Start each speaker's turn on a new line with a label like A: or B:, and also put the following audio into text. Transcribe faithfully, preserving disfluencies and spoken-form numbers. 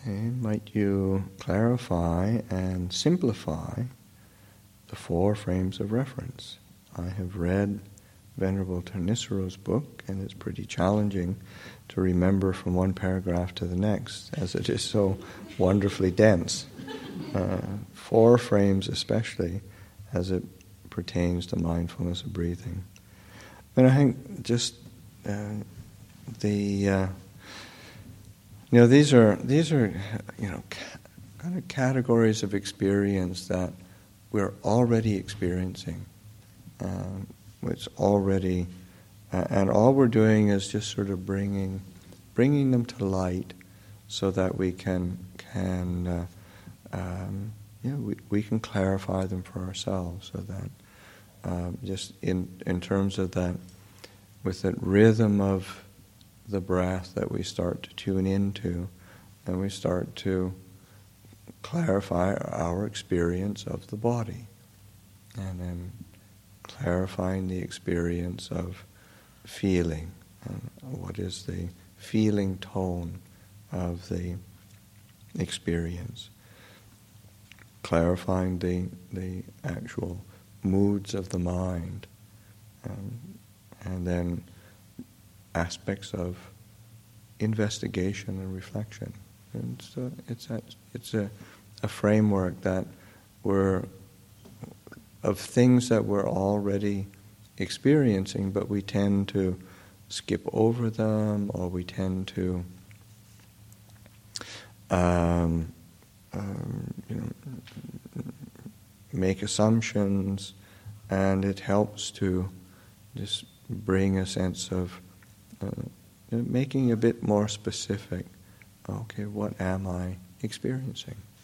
A: Okay, might you clarify and simplify the four frames of reference? I have read Venerable Thanissara's book, and it's pretty challenging to remember from one paragraph to the next, as it is so wonderfully dense. Uh, four frames especially, as it pertains to mindfulness of breathing. And I think just uh, the uh, you know these are these are you know ca- kind of categories of experience that we're already experiencing. Um, it's already, uh, and all we're doing is just sort of bringing bringing them to light, so that we can can uh, um, you know, we we can clarify them for ourselves, so that. Um, just in in terms of that, with that rhythm of the breath that we start to tune into, and we start to clarify our experience of the body, and then clarifying the experience of feeling, and what is the feeling tone of the experience, clarifying the the actual moods of the mind, um, and then aspects of investigation and reflection. And so it's a, it's a, a framework that we're of things that we're already experiencing, but we tend to skip over them, or we tend to um, um, you know, make assumptions, and it helps to just bring a sense of uh, you know, making a bit more specific. Okay, what am I experiencing?